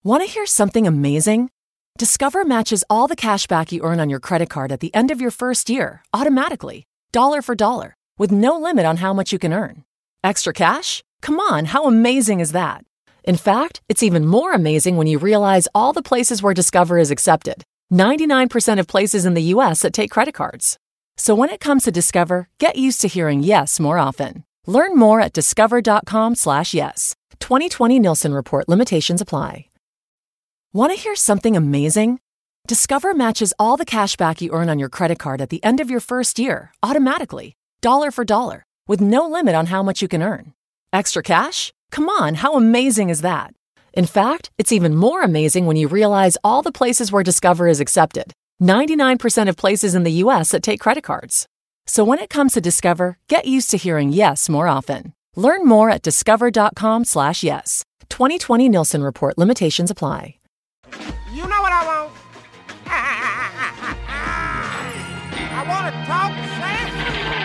Want to hear something amazing? Discover matches all the cash back you earn on your credit card at the end of your first year, automatically, dollar for dollar, with no limit on how much you can earn. Extra cash? Come on, how amazing is that? In fact, it's even more amazing when you realize all the places where Discover is accepted. 99% of places in the U.S. that take credit cards. So when it comes to Discover, get used to hearing yes more often. Learn more at discover.com/yes. 2020 Nielsen Report. Limitations apply. Want to hear something amazing? Discover matches all the cash back you earn on your credit card at the end of your first year, automatically, dollar for dollar, with no limit on how much you can earn. Extra cash? Come on, how amazing is that? In fact, it's even more amazing when you realize all the places where Discover is accepted. 99% of places in the U.S. that take credit cards. So when it comes to Discover, get used to hearing yes more often. Learn more at discover.com/yes. 2020 Nielsen Report. Limitations apply. You know what I want? I want to talk sense.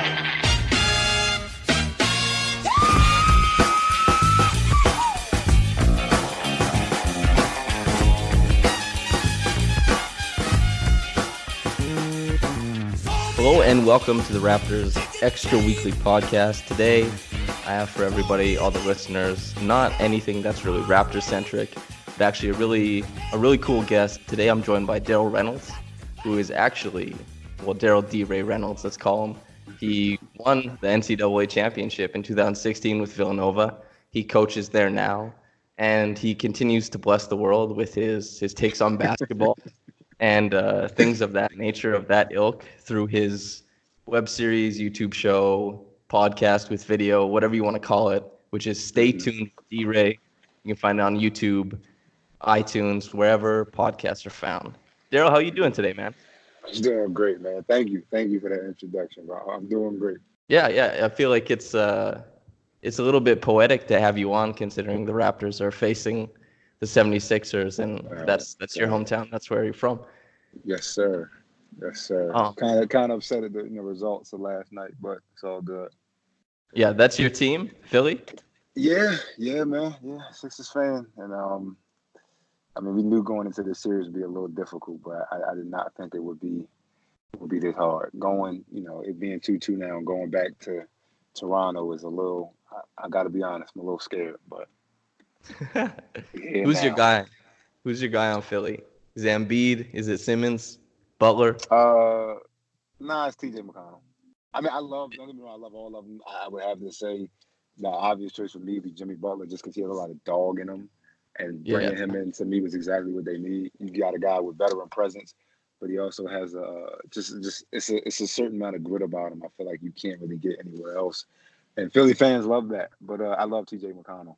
Hello and welcome to the Raptors Extra Weekly Podcast. Today, I have for everybody, all the listeners, not anything that's really Raptor-centric, but actually a really cool guest. Today, I'm joined by Daryl Reynolds, who is actually, Daryl D. Ray Reynolds, let's call him. He won the NCAA championship in 2016 with Villanova. He coaches there now, and he continues to bless the world with his takes on basketball. And things of that nature, of that ilk, through his web series, YouTube show, podcast with video, whatever you want to call it, which is Stay Tuned with D-Ray. You can find it on YouTube, iTunes, wherever podcasts are found. Daryl, how you doing today, man? I'm doing great, man. Thank you for that introduction, bro. I'm doing great. Yeah. I feel like it's a little bit poetic to have you on, considering the Raptors are facing the 76ers, and that's your hometown. That's where you're from. Yes, sir. Oh. Kind of upset at the results of last night, but it's all good. Yeah, that's your team, Philly? Yeah, man. Yeah, Sixers fan. And we knew going into this series would be a little difficult, but I did not think it would be this hard. Going, it being 2-2 now and going back to Toronto is a little, I got to be honest, I'm a little scared, but Who's your guy? Who's your guy on Philly? Is it Embiid? Is it Simmons? Butler? It's TJ McConnell. I mean, don't get me wrong, I love all of them. I would have to say the obvious choice for me would be Jimmy Butler, just because he has a lot of dog in him, and bringing him in to me was exactly what they need. You got a guy with veteran presence, but he also has it's a certain amount of grit about him. I feel like you can't really get anywhere else, and Philly fans love that. But I love TJ McConnell.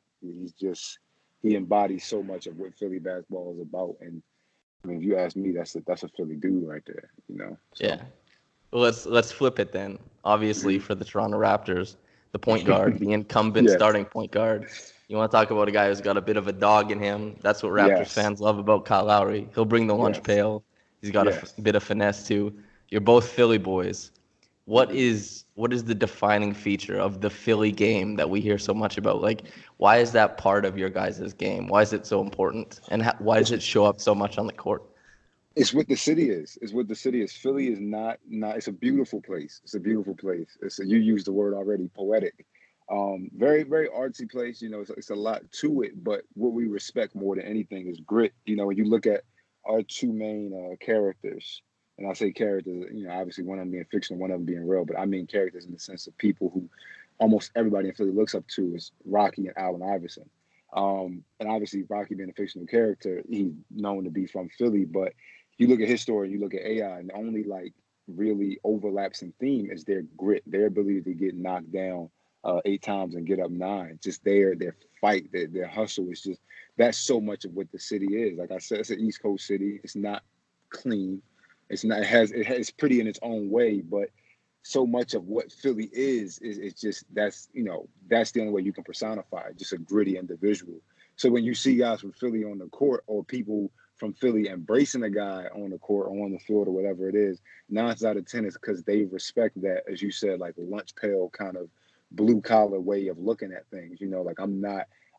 He embodies so much of what Philly basketball is about. And I mean, if you ask me, that's a Philly dude right there, So. Yeah. Well, let's flip it then. Obviously, for the Toronto Raptors, the point guard, the incumbent starting point guard. You want to talk about a guy who's got a bit of a dog in him. That's what Raptors fans love about Kyle Lowry. He'll bring the lunch pail. He's got a bit of finesse too. You're both Philly boys. What is the defining feature of the Philly game that we hear so much about? Like, why is that part of your guys' game? Why is it so important? And why does it show up so much on the court? It's what the city is. Philly is not. It's a beautiful place. You used the word already, poetic. Very, very artsy place. It's a lot to it. But what we respect more than anything is grit. When you look at our two main characters. And I say characters, obviously one of them being fictional, one of them being real, but I mean characters in the sense of people who almost everybody in Philly looks up to is Rocky and Allen Iverson. And obviously Rocky being a fictional character, he's known to be from Philly, but you look at his story, you look at AI, and the only really overlaps in theme is their grit, their ability to get knocked down 8 times and get up 9. Just their fight, their hustle is just, that's so much of what the city is. Like I said, it's an East Coast city. It's not clean. It's pretty in its own way, but so much of what Philly is just that's the only way you can personify it, just a gritty individual. So when you see guys from Philly on the court, or people from Philly embracing a guy on the court or on the field or whatever it is, 9 out of 10 is because they respect that, as you said, like a lunch pail kind of blue collar way of looking at things. Like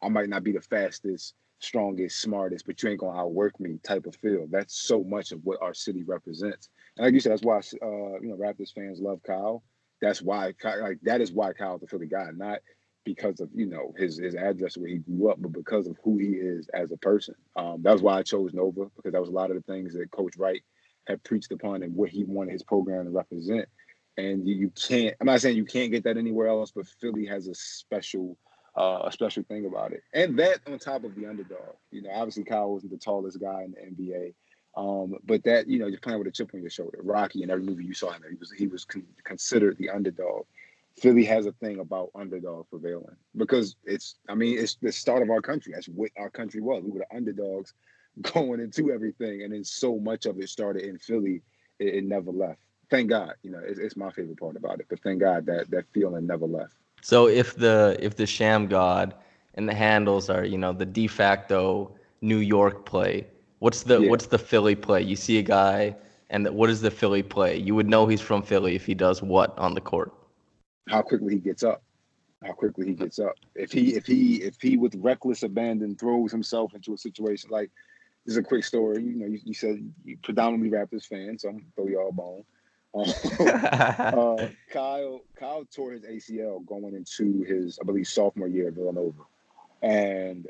I might not be the fastest, strongest, smartest, but you ain't gonna outwork me type of feel. That's so much of what our city represents. And like you said, that's why Raptors fans love Kyle. That's why that is why Kyle's the Philly guy, not because of his address where he grew up, but because of who he is as a person. That was why I chose Nova, because that was a lot of the things that Coach Wright had preached upon and what he wanted his program to represent. And you can't. I'm not saying you can't get that anywhere else, but Philly has a special thing about it. And that on top of the underdog. Obviously Kyle wasn't the tallest guy in the NBA. But that, you're playing with a chip on your shoulder. Rocky, in every movie you saw him, he was considered the underdog. Philly has a thing about underdog prevailing because it's the start of our country. That's what our country was. We were the underdogs going into everything, and then so much of it started in Philly, it never left. Thank God, it's my favorite part about it. But thank God that feeling never left. So if the Sham God and the handles are the de facto New York play, what's the Philly play? You see a guy, and what is the Philly play? You would know he's from Philly if he does what on the court? How quickly he gets up. If he with reckless abandon throws himself into a situation like, this is a quick story. You said you predominantly Raptors fan, so I'm gonna throw y'all a bone. Kyle tore his ACL going into his, I believe, sophomore year at Villanova, and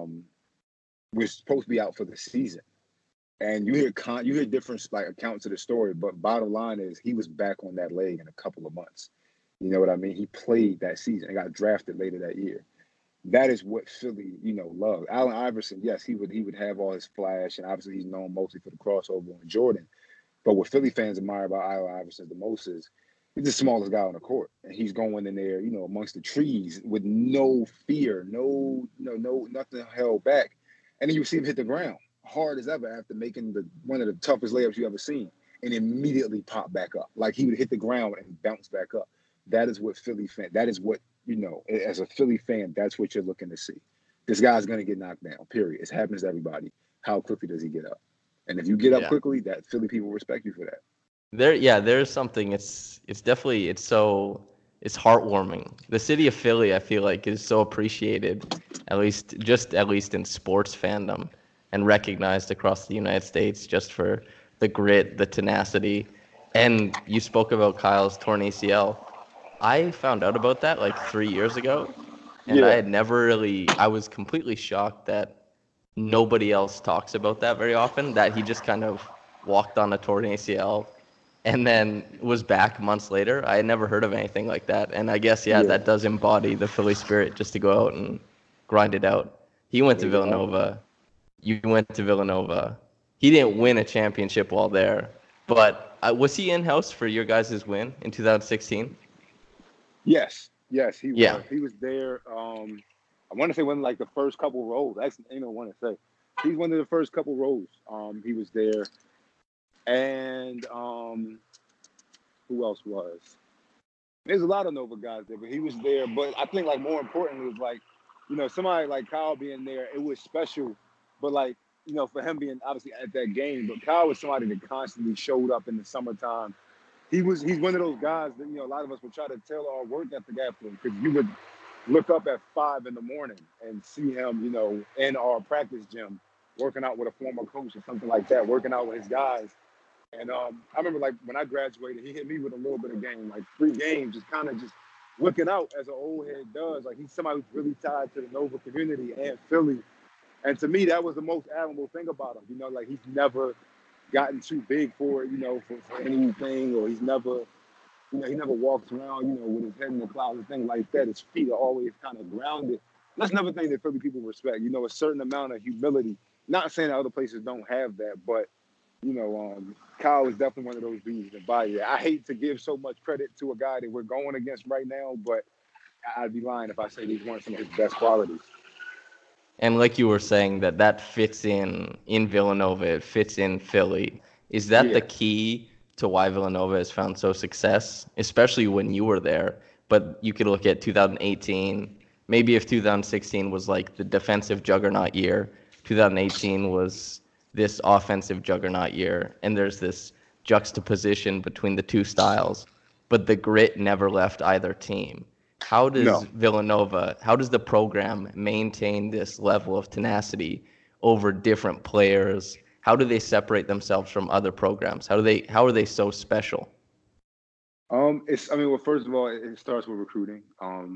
was supposed to be out for the season. And you hear different accounts of the story, but bottom line is he was back on that leg in a couple of months. You know what I mean? He played that season and got drafted later that year. That is what Philly, loved. Allen Iverson, yes, he would have all his flash, and obviously he's known mostly for the crossover on Jordan. But what Philly fans admire about Allen Iverson the most is he's the smallest guy on the court, and he's going in there, amongst the trees with no fear, no nothing held back, and then you see him hit the ground hard as ever after making one of the toughest layups you ever seen, and immediately pop back up like he would hit the ground and bounce back up. That is what Philly fan. That is what as a Philly fan, that's what you're looking to see. This guy's gonna get knocked down. Period. It happens to everybody. How quickly does he get up? And if you get up quickly, that Philly people respect you for that. There's something. It's definitely it's heartwarming. The city of Philly, I feel like, is so appreciated, at least in sports fandom, and recognized across the United States just for the grit, the tenacity. And you spoke about Kyle's torn ACL. I found out about that like 3 years ago, and I was completely shocked that nobody else talks about that very often, that he just kind of walked on a torn ACL and then was back months later. I had never heard of anything like that. And I guess, that does embody the Philly spirit, just to go out and grind it out. He went to Villanova. You went to Villanova. He didn't win a championship while there, but was he in-house for your guys' win in 2016? Yes, he was. He was there. I want to say one of the first couple rows. Actually, I don't want to say. He's one of the first couple rows. He was there. And who else was? There's a lot of Nova guys there, but he was there. But I think more importantly was somebody like Kyle being there, it was special. But for him being obviously at that game, but Kyle was somebody that constantly showed up in the summertime. He's one of those guys that, a lot of us would try to tell our work ethic after him, because you would look up at 5 a.m. and see him, in our practice gym, working out with a former coach or something like that, working out with his guys. And I remember when I graduated, he hit me with a little bit of game, 3 games, just kind of just looking out as an old head does. He's somebody who's really tied to the Nova community and Philly. And to me, that was the most admirable thing about him. He's never gotten too big for it, for anything, or he's never, he never walks around, with his head in the clouds and things like that. His feet are always kind of grounded. That's another thing that Philly people respect, a certain amount of humility. Not saying that other places don't have that, but, Kyle is definitely one of those dudes that embody that. I hate to give so much credit to a guy that we're going against right now, but I'd be lying if I say these weren't some of his best qualities. And like you were saying, that fits in Villanova, it fits in Philly. Is that the key to why Villanova has found so success, especially when you were there? But you could look at 2018, maybe if 2016 was the defensive juggernaut year, 2018 was this offensive juggernaut year, and there's this juxtaposition between the two styles, but the grit never left either team. How does No. Villanova, how does the program maintain this level of tenacity over different players? How do they separate themselves from other programs? How are they so special? Well, first of all, it starts with recruiting.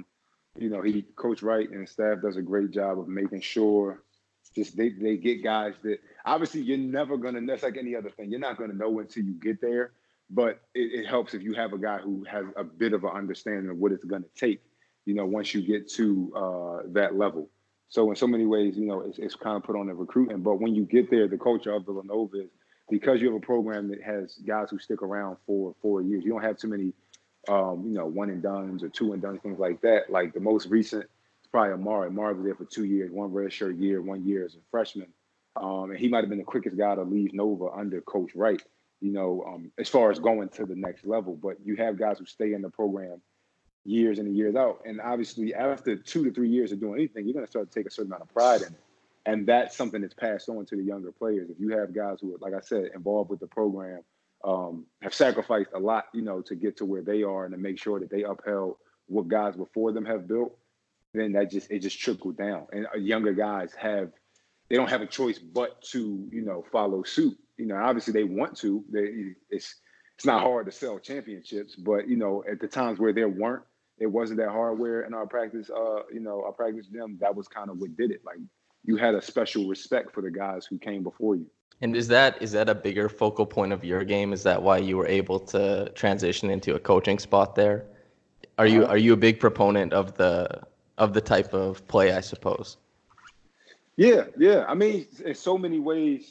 Coach Wright and staff does a great job of making sure just they get guys that obviously you're never gonna. That's like any other thing. You're not gonna know until you get there. But it helps if you have a guy who has a bit of an understanding of what it's gonna take. Once you get to that level. So in so many ways, it's kind of put on the recruiting. But when you get there, the culture of Villanova is because you have a program that has guys who stick around for 4 years. You don't have too many, one and dones or two and dones, things like that. Like the most recent, it's probably Amari. Amari was there for 2 years, one redshirt year, 1 year as a freshman. And he might have been the quickest guy to leave Nova under Coach Wright, as far as going to the next level. But you have guys who stay in the program years in and years out. And obviously, after 2 to 3 years of doing anything, you're going to start to take a certain amount of pride in it. And that's something that's passed on to the younger players. If you have guys who are, like I said, involved with the program, have sacrificed a lot, to get to where they are and to make sure that they upheld what guys before them have built, then it just trickled down. And younger guys they don't have a choice but to, follow suit. Obviously they want to. It's not hard to sell championships, but at the times where it wasn't that hardware in our practice, our practice gym, that was kind of what did it. Like you had a special respect for the guys who came before you. And is that a bigger focal point of your game? Is that why you were able to transition into a coaching spot there? Are you a big proponent of the type of play, I suppose? Yeah. I mean, in so many ways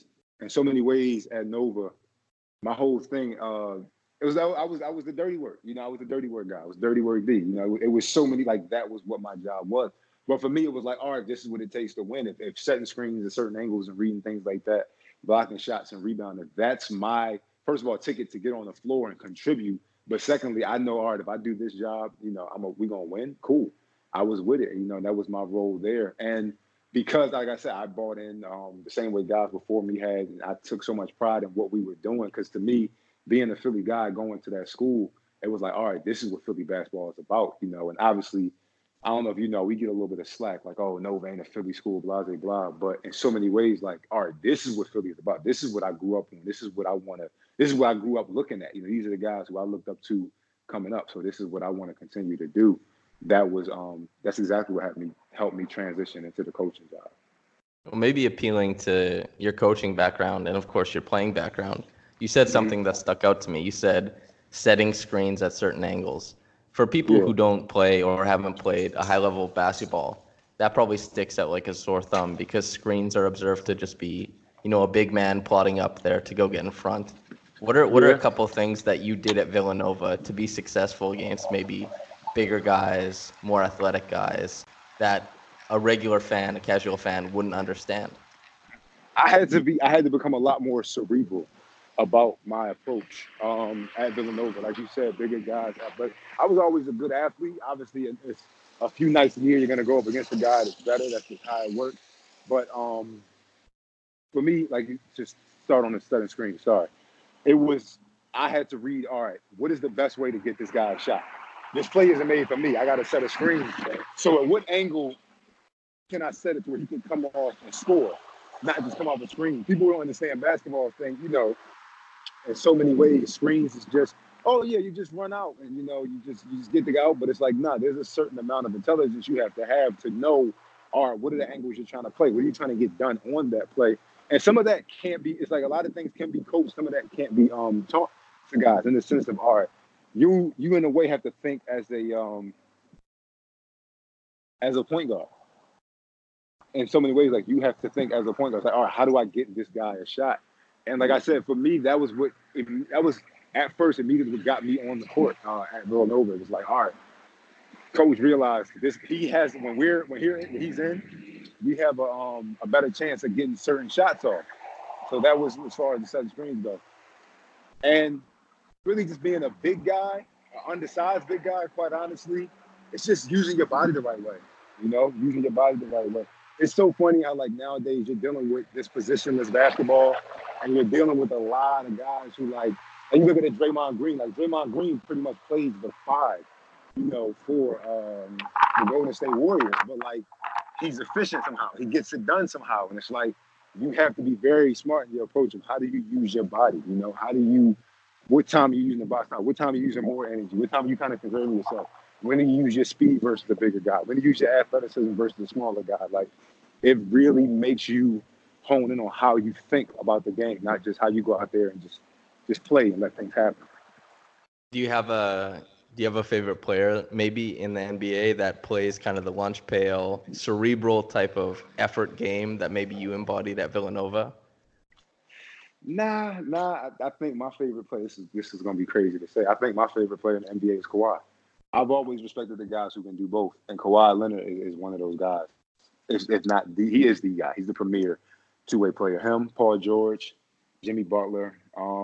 at Nova, my whole thing, I was the dirty work. I was the dirty work guy. I was dirty work D. It was so many, like that was what my job was. But for me, it was like, all right, this is what it takes to win. If setting screens at certain angles and reading things like that, blocking shots and rebounding, that's my, first of all, ticket to get on the floor and contribute. But secondly, I know, all right, if I do this job, we're going to win. Cool. I was with it. That was my role there. And because, like I said, I bought in the same way guys before me had, and I took so much pride in what we were doing. Because to me, being a Philly guy going to that school, it was like, all right, this is what Philly basketball is about, and obviously, I don't know if we get a little bit of slack, like, oh, Nova ain't a Philly school, blah, blah, blah. But in so many ways, like, all right, this is what Philly is about. This is what I grew up on. This is what I grew up looking at. These are the guys who I looked up to coming up. So this is what I want to continue to do. That's exactly what helped me transition into the coaching job. Well, maybe appealing to your coaching background and, of course, your playing background, you said something that stuck out to me. You said setting screens at certain angles. For people who don't play or haven't played a high level of basketball, that probably sticks out like a sore thumb because screens are observed to just be, a big man plotting up there to go get in front. What are a couple of things that you did at Villanova to be successful against maybe bigger guys, more athletic guys that a regular fan, a casual fan wouldn't understand? I had to become a lot more cerebral about my approach at Villanova. Like you said, bigger guys. But I was always a good athlete. Obviously, it's a few nights a year you're going to go up against a guy that's better. That's just how it works. But for me, like, just start on the setting screen. Sorry. I had to read, all right, what is the best way to get this guy a shot? This play isn't made for me. I got to set a screen. So at what angle can I set it to where he can come off and score, not just come off the screen? People don't understand basketball thing, in so many ways. Screens is just, oh yeah, you just run out and you just get the guy out. But it's like, nah, there's a certain amount of intelligence you have to know, all right, what are the angles you're trying to play? What are you trying to get done on that play? And some of that can't be, it's like a lot of things can be coached. Some of that can't be taught to guys in the sense of, all right, you in a way have to think as a point guard. In so many ways, like you have to think as a point guard. It's like, all right, how do I get this guy a shot? And like I said, for me, that was at first immediately what got me on the court at Villanova. It was like, all right, coach realized this. He has when he's in, we have a better chance of getting certain shots off. So that was as far as the setting screens go. And really just being a big guy, an undersized big guy, quite honestly, it's just using your body the right way. Using your body the right way. It's so funny how, like, nowadays you're dealing with this positionless basketball and you're dealing with a lot of guys who, like, and you look at Draymond Green. Like, Draymond Green pretty much plays the 5. for the Golden State Warriors. But like, he's efficient somehow. He gets it done somehow, and it's like you have to be very smart in your approach of how do you use your body. How do you, what time are you using the box now? What time are you using more energy? What time are you kind of conserving yourself? When do you use your speed versus the bigger guy? When do you use your athleticism versus the smaller guy? Like, it really makes you hone in on how you think about the game, not just how you go out there and just play and let things happen. Do you have a favorite player maybe in the NBA that plays kind of the lunch pail, cerebral type of effort game that maybe you embodied at Villanova? Nah. I think my favorite player. This is gonna be crazy to say. I think my favorite player in the NBA is Kawhi. I've always respected the guys who can do both, and Kawhi Leonard is one of those guys. If not, he is the guy. He's the premier two-way player. Him, Paul George, Jimmy Butler.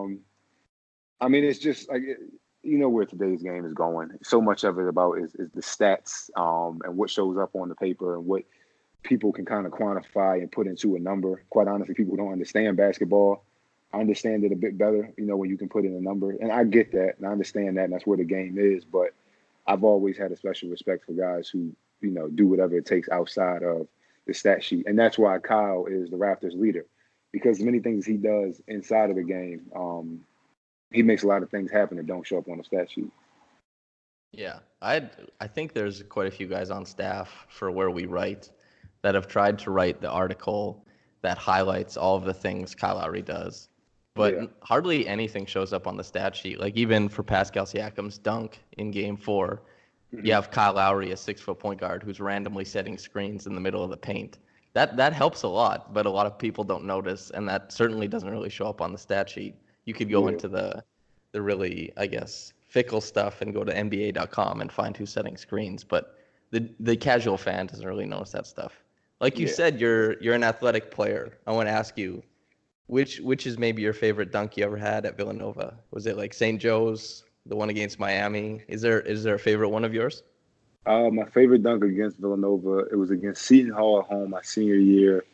I mean, it's just like where today's game is going. So much of it about is the stats and what shows up on the paper and what people can kind of quantify and put into a number. Quite honestly, people who don't understand basketball understand it a bit better, when you can put in a number. And I get that, and I understand that, and that's where the game is. But I've always had a special respect for guys who, do whatever it takes outside of the stat sheet. And that's why Kyle is the Raptors leader, because many things he does inside of the game, he makes a lot of things happen that don't show up on the stat sheet. Yeah, I think there's quite a few guys on staff for where we write that have tried to write the article that highlights all of the things Kyle Lowry does. But hardly anything shows up on the stat sheet. Like even for Pascal Siakam's dunk in Game 4, you have Kyle Lowry, a 6-foot point guard, who's randomly setting screens in the middle of the paint. That helps a lot, but a lot of people don't notice, and that certainly doesn't really show up on the stat sheet. You could go into the really, I guess, fickle stuff and go to NBA.com and find who's setting screens, but the casual fan doesn't really notice that stuff. Like you said, you're an athletic player. I want to ask you, which is maybe your favorite dunk you ever had at Villanova? Was it like St. Joe's, the one against Miami? Is there a favorite one of yours? My favorite dunk against Villanova, it was against Seton Hall at home my senior year.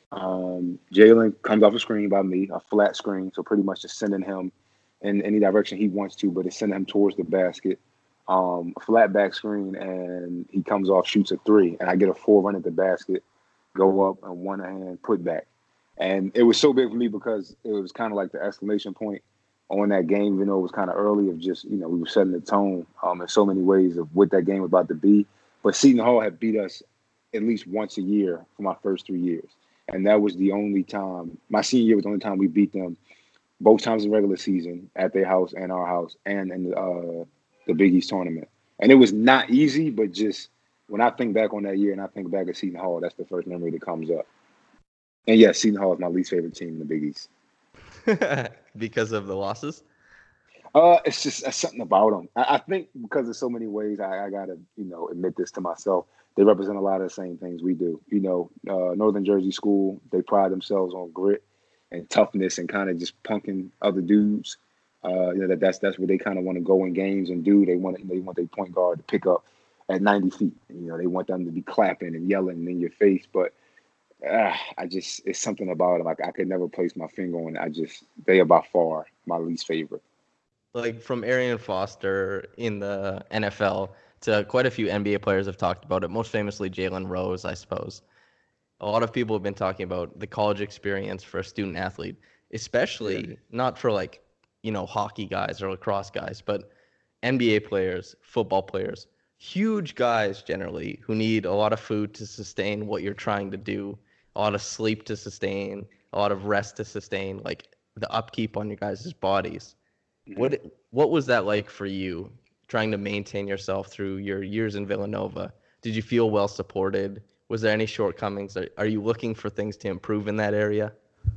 Jalen comes off a screen by me, a flat screen, so pretty much just sending him in any direction he wants to, but it's sending him towards the basket. A flat back screen, and he comes off, shoots a three, and I get a 4 run at the basket, go up, and one hand put back. And it was so big for me because it was kind of like the exclamation point on that game, even though it was kind of early of just, we were setting the tone in so many ways of what that game was about to be. But Seton Hall had beat us at least once a year for my first 3 years. And that was the only time, my senior year was the only time we beat them, both times in regular season at their house and our house and in the Big East tournament. And it was not easy, but just when I think back on that year and I think back at Seton Hall, that's the first memory that comes up. And yes, Seton Hall is my least favorite team in the Big East. Because of the losses? It's just something about them. I think because of so many ways, I gotta admit this to myself. They represent a lot of the same things we do. Northern Jersey school, they pride themselves on grit and toughness and kind of just punking other dudes. That's what they kind of want to go in games and do. They want their point guard to pick up at 90 feet. They want them to be clapping and yelling in your face, but it's something about them. Like I could never place my finger on it. They are by far my least favorite. Like from Arian Foster in the NFL to quite a few NBA players have talked about it. Most famously, Jalen Rose, I suppose. A lot of people have been talking about the college experience for a student athlete, especially not for hockey guys or lacrosse guys, but NBA players, football players, huge guys generally who need a lot of food to sustain what you're trying to do, a lot of sleep to sustain, a lot of rest to sustain, like the upkeep on your guys' bodies. Mm-hmm. What was that like for you, trying to maintain yourself through your years in Villanova? Did you feel well supported? Was there any shortcomings? Are you looking for things to improve in that area?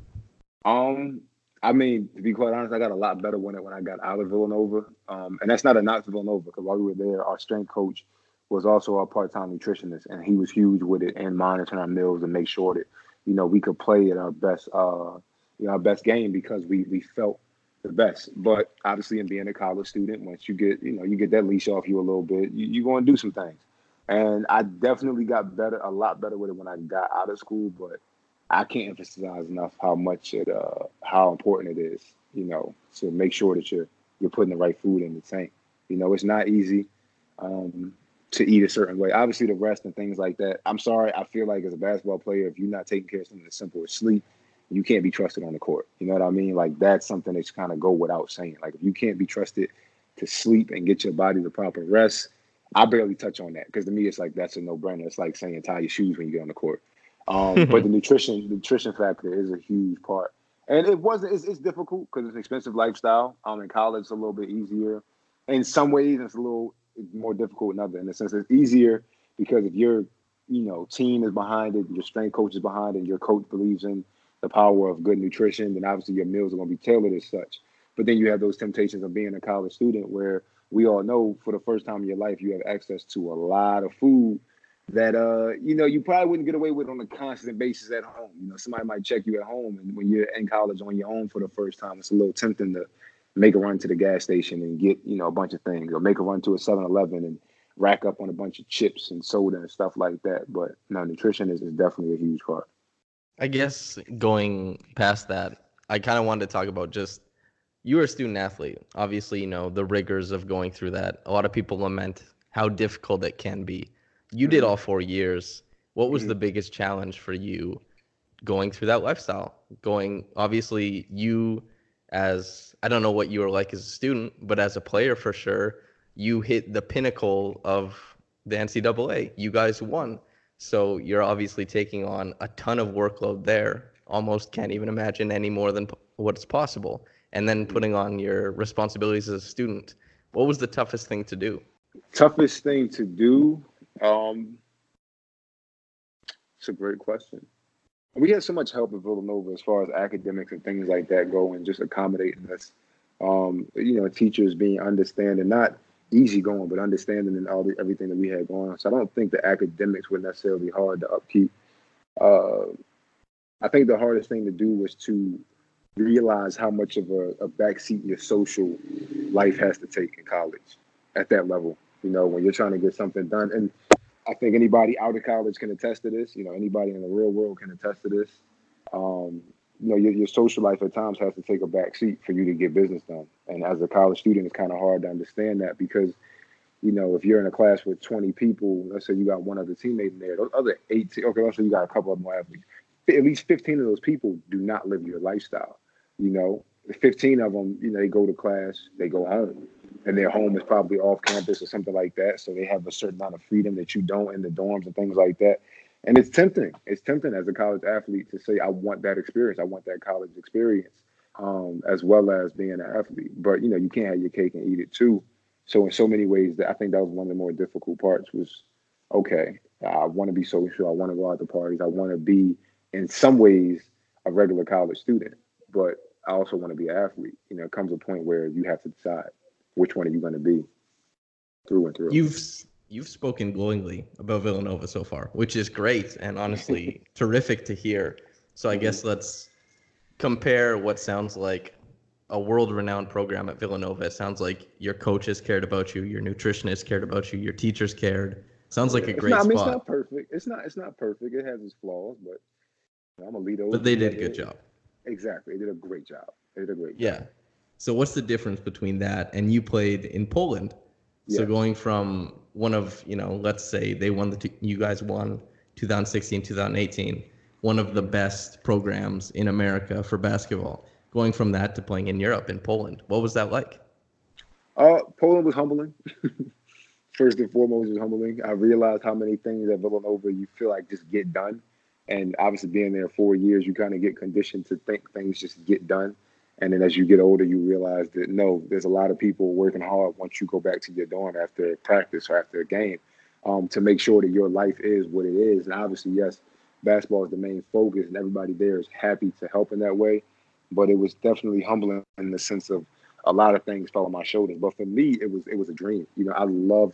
I mean, to be quite honest, I got a lot better when I got out of Villanova. And that's not a knock to Villanova, because while we were there, our strength coach was also our part-time nutritionist, and he was huge with it and monitoring our meals and make sure that, we could play at our best, our best game because we felt the best. But obviously, in being a college student, once you get, you get that leash off you a little bit, you're going to do some things. And I definitely got a lot better with it when I got out of school, but I can't emphasize enough how important it is, to make sure that you're putting the right food in the tank. It's not easy. to eat a certain way. Obviously, the rest and things like that. I'm sorry. I feel like as a basketball player, if you're not taking care of something as simple as sleep, you can't be trusted on the court. You know what I mean? Like that's something that's kind of go without saying. Like if you can't be trusted to sleep and get your body the proper rest, I barely touch on that because to me it's like that's a no-brainer. It's like saying tie your shoes when you get on the court. But the nutrition factor is a huge part, and it's difficult because it's an expensive lifestyle. In college, it's a little bit easier. In some ways, it's a little more difficult in other. In the sense, it's easier because if your team is behind it, your strength coach is behind it, your coach believes in the power of good nutrition, then obviously your meals are going to be tailored as such. But then you have those temptations of being a college student where we all know for the first time in your life you have access to a lot of food that you probably wouldn't get away with on a constant basis at home. Somebody might check you at home, and when you're in college on your own for the first time, it's a little tempting to make a run to the gas station and get a bunch of things, or make a run to a 7-Eleven and rack up on a bunch of chips and soda and stuff like that. But no, nutrition is definitely a huge part. I guess going past that, I kind of wanted to talk about just you're a student athlete. Obviously, the rigors of going through that. A lot of people lament how difficult it can be. You did all 4 years. What was the biggest challenge for you going through that lifestyle? Obviously, you I don't know what you were like as a student, but as a player for sure, you hit the pinnacle of the NCAA. You guys won. So you're obviously taking on a ton of workload there. Almost can't even imagine any more than what's possible. And then putting on your responsibilities as a student. What was the toughest thing to do? Toughest thing to do? It's a great question. We had so much help at Villanova as far as academics and things like that go, and just accommodating us. Teachers being understanding, not easygoing, but understanding in everything that we had going on. So I don't think the academics were necessarily hard to upkeep. I think the hardest thing to do was to realize how much of a backseat your social life has to take in college at that level. When you're trying to get something done. And I think anybody out of college can attest to this. Anybody in the real world can attest to this. Your social life at times has to take a back seat for you to get business done. And as a college student, it's kind of hard to understand that because, if you're in a class with 20 people, let's say you got one other teammate in there, those other 18, okay, let's say you got a couple of more athletes. At least 15 of those people do not live your lifestyle. 15 of them, they go to class, they go home. And their home is probably off campus or something like that. So they have a certain amount of freedom that you don't in the dorms and things like that. And it's tempting. It's tempting as a college athlete to say, I want that experience. I want that college experience, as well as being an athlete. But, you can't have your cake and eat it too. So in so many ways, I think that was one of the more difficult parts was, okay, I want to be social. I want to go out to parties. I want to be, in some ways, a regular college student. But I also want to be an athlete. It comes a point where you have to decide which one are you going to be through and through. You've spoken glowingly about Villanova so far, which is great and honestly terrific to hear. So I guess let's compare what sounds like a world-renowned program at Villanova. It sounds like your coaches cared about you, your nutritionist cared about you, your teachers cared. Sounds like a great spot. It's not perfect. It's not perfect. It has its flaws, but I'm a leader. But they did a good job. Exactly. They did a great job. Yeah. So what's the difference between that and you played in Poland? Yeah. So going from one of, let's say they won you guys won 2016, 2018, one of the best programs in America for basketball. Going from that to playing in Europe in Poland. What was that like? Poland was humbling. First and foremost, it was humbling. I realized how many things at Villanova you feel like just get done. And obviously being there 4 years, you kind of get conditioned to think things just get done. And then as you get older, you realize that, no, there's a lot of people working hard once you go back to your dorm after practice or after a game to make sure that your life is what it is. And obviously, yes, basketball is the main focus and everybody there is happy to help in that way. But it was definitely humbling in the sense of a lot of things fell on my shoulders. But for me, it was a dream. I love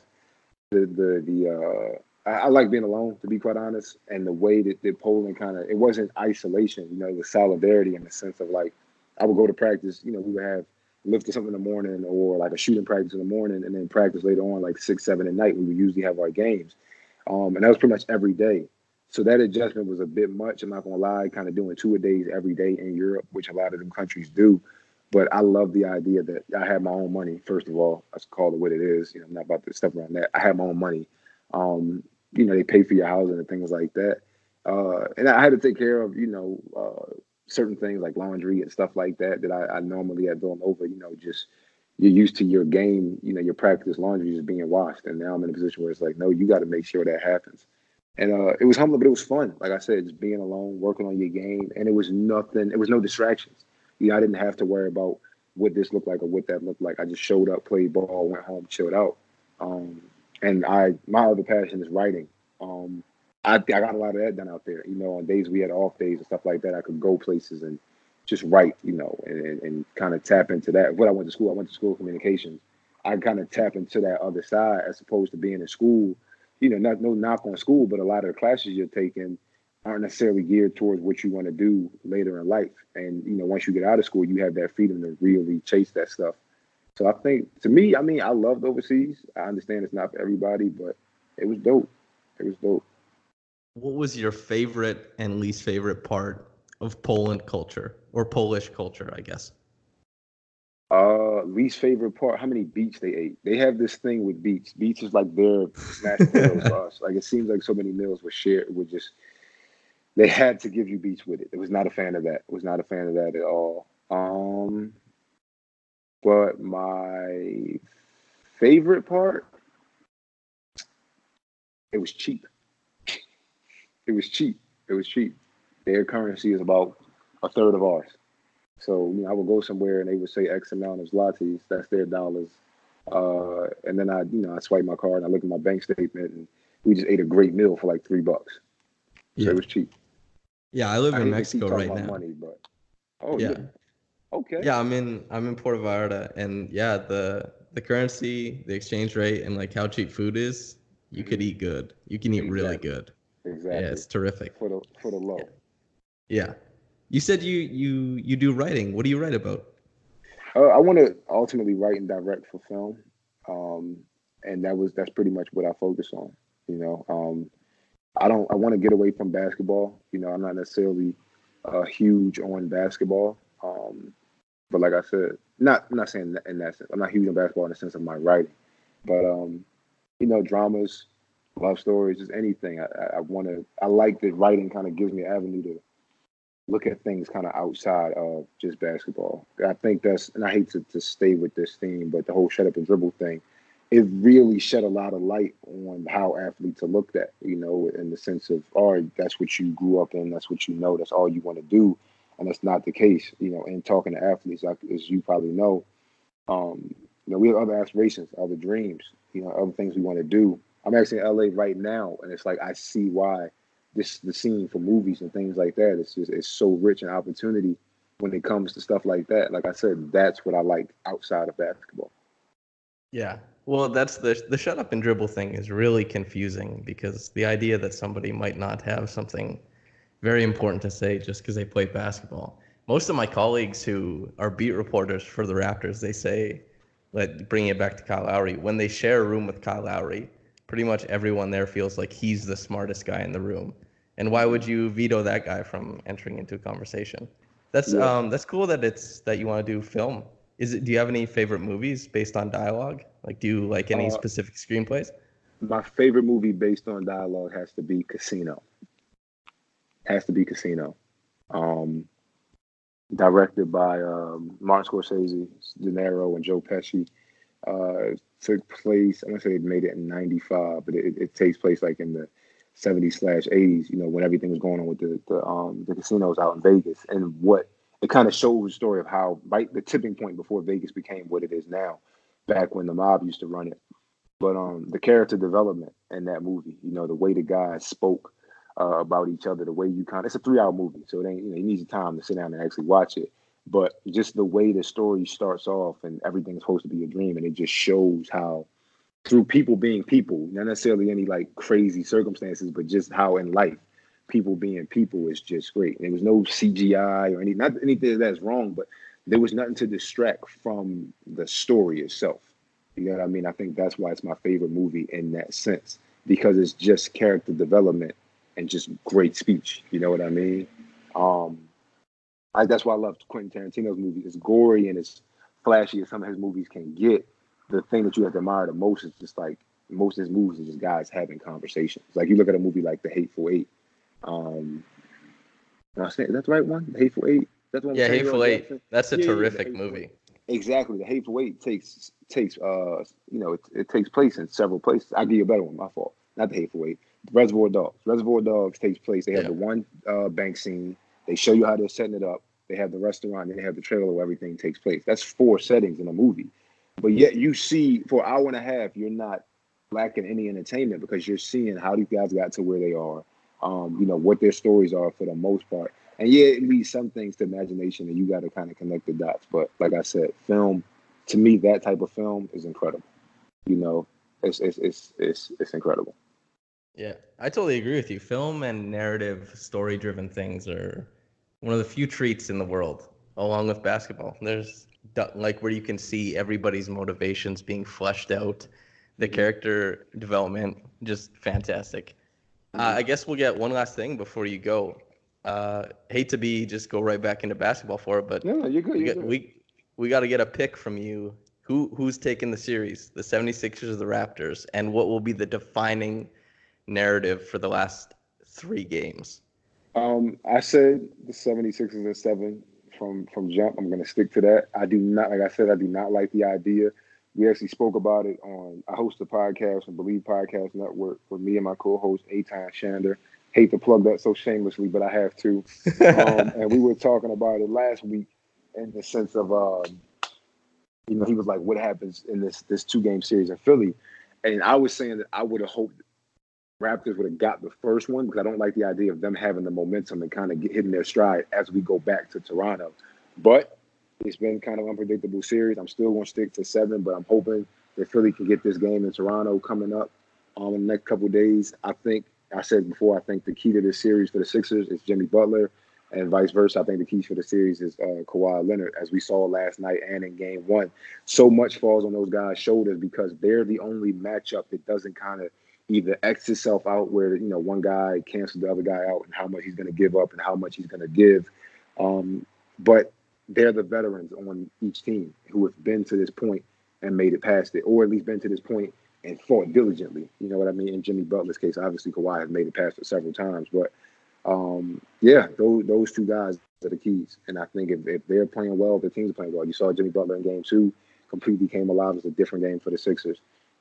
I like being alone, to be quite honest. And the way that Poland it wasn't isolation, it was solidarity in the sense of like, I would go to practice, we would have lift something in the morning or like a shooting practice in the morning and then practice later on like 6, 7 at night. We would usually have our games. And that was pretty much every day. So that adjustment was a bit much. I'm not going to lie, kind of doing 2 a days every day in Europe, which a lot of them countries do. But I love the idea that I have my own money. First of all, let's call it what it is. I'm not about to step around that. I have my own money. Um, they pay for your housing and things like that. And I had to take care of, certain things like laundry and stuff like that I normally at Villanova, just you're used to your game, your practice laundry just being washed. And now I'm in a position where it's like, no, you got to make sure that happens. And it was humbling, but it was fun. Like I said, just being alone, working on your game. And it was nothing, it was no distractions. I didn't have to worry about what this looked like or what that looked like. I just showed up, played ball, went home, chilled out. And my other passion is writing. I got a lot of that done out there. On days we had off days and stuff like that, I could go places and just write, and kind of tap into that. When I went to school of communications. I kind of tap into that other side as opposed to being in school. No knock on school, but a lot of the classes you're taking aren't necessarily geared towards what you want to do later in life. And, once you get out of school, you have that freedom to really chase that stuff. So I think, to me, I loved overseas. I understand it's not for everybody, but it was dope. It was dope. What was your favorite and least favorite part of Poland culture, or Polish culture, I guess? Least favorite part, how many beets they ate. They have this thing with beets. Beets is like their smashed potatoes for us. Like, it seems like so many meals were shared with just, they had to give you beets with it. It was not a fan of that. Was not a fan of that at all. But my favorite part, it was cheap. It was cheap. It was cheap. Their currency is about a third of ours. So, I would go somewhere and they would say X amount of zlotys, that's their dollars. And then I swipe my card and I look at my bank statement and we just ate a great meal for like $3. So yeah. It was cheap. Yeah, I live in Mexico right now. Money, but yeah. Okay. Yeah, I'm in Puerto Vallarta, and yeah, the currency, the exchange rate, and like how cheap food is, you could eat good. You can eat really good. Exactly. Yeah, it's terrific. For the low. Yeah. You said you do writing. What do you write about? I want to ultimately write and direct for film, and that's pretty much what I focus on. I want to get away from basketball. I'm not necessarily huge on basketball, but like I said, not saying that in that sense. I'm not huge on basketball in the sense of my writing, but dramas, love stories, just anything. I like that writing kind of gives me an avenue to look at things kind of outside of just basketball. I think and I hate to stay with this theme, but the whole shut up and dribble thing, it really shed a lot of light on how athletes are looked at, in the sense of, that's what you grew up in, that's what that's all you want to do. And that's not the case, in talking to athletes, as you probably know, we have other aspirations, other dreams, other things we want to do. I'm actually in LA right now, and it's like, I see why the scene for movies and things like that, it's so rich in opportunity when it comes to stuff like that. Like I said, that's what I like outside of basketball. Yeah. Well, that's the shut up and dribble thing is really confusing, because the idea that somebody might not have something very important to say just because they play basketball. Most of my colleagues who are beat reporters for the Raptors, they say, bringing it back to Kyle Lowry, when they share a room with Kyle Lowry, pretty much everyone there feels like he's the smartest guy in the room. And why would you veto that guy from entering into a conversation? That's cool that you want to do film. Do you have any favorite movies based on dialogue? Like, do you like any specific screenplays? My favorite movie based on dialogue has to be Casino. Directed by Martin Scorsese, De Niro, and Joe Pesci. Took place, I want to say it made it in 95, but it takes place like in the 70s/80s, when everything was going on with the casinos out in Vegas, and what it kind of shows the story of how, right, the tipping point before Vegas became what it is now, back when the mob used to run it. But the character development in that movie, the way the guys spoke about each other, the way it's a 3-hour movie, so it ain't, you need the time to sit down and actually watch it. But just the way the story starts off and everything's supposed to be a dream, and it just shows how, through people being people, not necessarily any like crazy circumstances, but just how in life, people being people is just great. And there was no CGI or not anything that's wrong, but there was nothing to distract from the story itself. You know what I mean? I think that's why it's my favorite movie in that sense, because it's just character development and just great speech. You know what I mean? That's why I love Quentin Tarantino's movies. It's gory and it's flashy as some of his movies can get. The thing that you have to admire the most is just like most of his movies is just guys having conversations. Like you look at a movie like The Hateful Eight. That's the right one? The Hateful Eight? That's one. Yeah, Hateful Eight. That's a terrific movie. Exactly. The Hateful Eight takes it takes place in several places. I'll give you a better one, my fault. Not The Hateful Eight. Reservoir Dogs. Reservoir Dogs takes place. They have the one bank scene. They show you how they're setting it up. They have the restaurant, and they have the trailer where everything takes place. That's 4 settings in a movie. But yet you see for an hour and a half, you're not lacking any entertainment because you're seeing how these guys got to where they are, what their stories are for the most part. And yeah, it leaves some things to imagination, and you got to kind of connect the dots. But like I said, film, to me, that type of film is incredible. It's incredible. Yeah, I totally agree with you. Film and narrative, story-driven things are one of the few treats in the world, along with basketball. There's like where you can see everybody's motivations being fleshed out, the character development, just fantastic. I guess we'll get one last thing before you go. Hate to just go right back into basketball for it, but no, you're good. We got to get a pick from you. Who's taking the series, the 76ers or the Raptors, and what will be the defining narrative for the last 3 games? I said the 76ers in 7 from jump. I'm going to stick to that. I do not like the idea. We actually spoke about it I host a podcast on Believe Podcast Network with me and my co-host, Eitan Shander. Hate to plug that so shamelessly, but I have to. And we were talking about it last week in the sense of, he was like, what happens in this 2-game series in Philly? And I was saying that I would have hoped Raptors would have got the first one because I don't like the idea of them having the momentum and kind of hitting their stride as we go back to Toronto. But it's been kind of unpredictable series. I'm still going to stick to 7, but I'm hoping that Philly can get this game in Toronto coming up in the next couple of days. I said before, I think the key to this series for the Sixers is Jimmy Butler, and vice versa. I think the key for the series is Kawhi Leonard, as we saw last night and in Game 1. So much falls on those guys' shoulders because they're the only matchup that doesn't kind of either X itself out where, one guy cancels the other guy out and how much he's going to give up and how much he's going to give. But they're the veterans on each team who have been to this point and made it past it, or at least been to this point and fought diligently. You know what I mean? In Jimmy Butler's case, obviously Kawhi has made it past it several times. But, those 2 guys are the keys. And I think if they're playing well, if the teams are playing well. You saw Jimmy Butler in Game 2 completely came alive. It was a different game for the Sixers.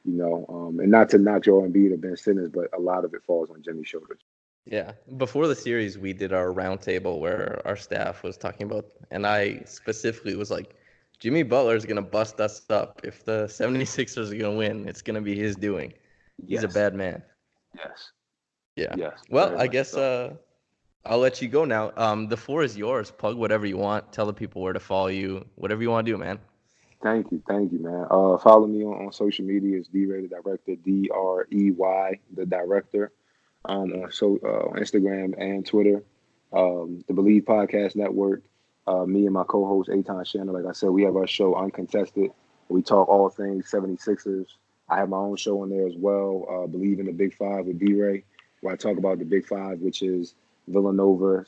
And not to knock Joel Embiid or Ben Simmons, but a lot of it falls on Jimmy's shoulders. Yeah. Before the series, we did our roundtable where our staff was talking about, and I specifically was like, Jimmy Butler is going to bust us up. If the 76ers are going to win, it's going to be his doing. He's a bad man. Yes. Yeah. Yes. Well, I guess I'll let you go now. The floor is yours. Plug whatever you want. Tell the people where to follow you. Whatever you want to do, man. Thank you, man. Follow me on social media. It's D-Ray the Director, D-R-E-Y the Director, on Instagram and Twitter. The Believe Podcast Network. Me and my co-host Eitan Shander. Like I said, we have our show Uncontested. We talk all things 76ers. I have my own show on there as well. Believe in the Big Five with D-Ray, where I talk about the Big Five, which is Villanova,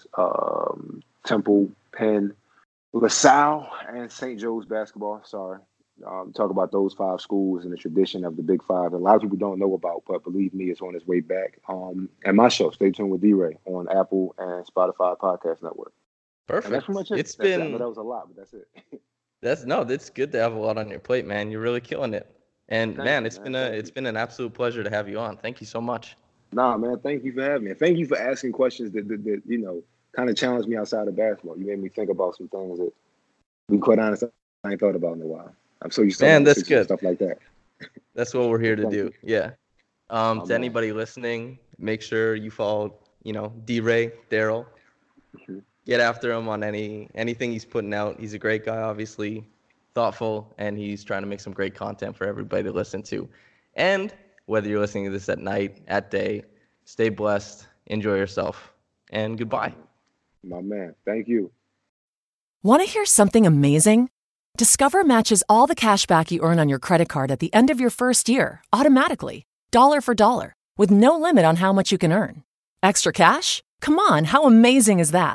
Temple, Penn, LaSalle, and St. Joe's basketball. Talk about those 5 schools and the tradition of the Big Five. A lot of people don't know about, but believe me, it's on its way back. And my show, Stay Tuned with D-Ray, on Apple and Spotify Podcast Network. Perfect. And that's pretty much it. That was a lot, but that's it. That's good to have a lot on your plate, man. You're really killing it. And it's been an absolute pleasure to have you on. Thank you so much. Nah, man, thank you for having me. Thank you for asking questions that kind of challenged me outside of basketball. You made me think about some things that, to be quite honest, I ain't thought about in a while. I'm so used to that's good. Stuff like that. That's what we're here to do. Yeah. To anybody listening, make sure you follow, D-Ray, Daryl. Mm-hmm. Get after him on anything he's putting out. He's a great guy, obviously, thoughtful, and he's trying to make some great content for everybody to listen to. And whether you're listening to this at night, at day, stay blessed, enjoy yourself, and goodbye. My man, thank you. Want to hear something amazing? Discover matches all the cash back you earn on your credit card at the end of your first year, automatically, dollar for dollar, with no limit on how much you can earn. Extra cash? Come on, how amazing is that?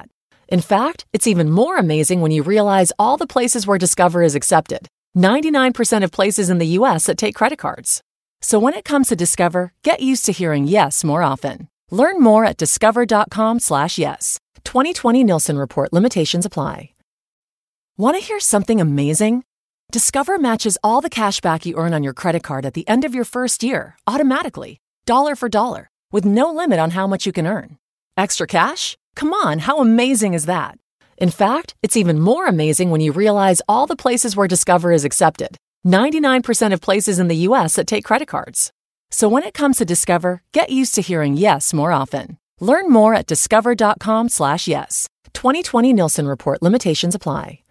In fact, it's even more amazing when you realize all the places where Discover is accepted. 99% of places in the U.S. that take credit cards. So when it comes to Discover, get used to hearing yes more often. Learn more at discover.com/yes. 2020 Nielsen Report. Limitations apply. Want to hear something amazing? Discover matches all the cash back you earn on your credit card at the end of your first year, automatically, dollar for dollar, with no limit on how much you can earn. Extra cash? Come on, how amazing is that? In fact, it's even more amazing when you realize all the places where Discover is accepted. 99% of places in the U.S. that take credit cards. So when it comes to Discover, get used to hearing yes more often. Learn more at discover.com/yes. 2020 Nielsen Report. Limitations apply.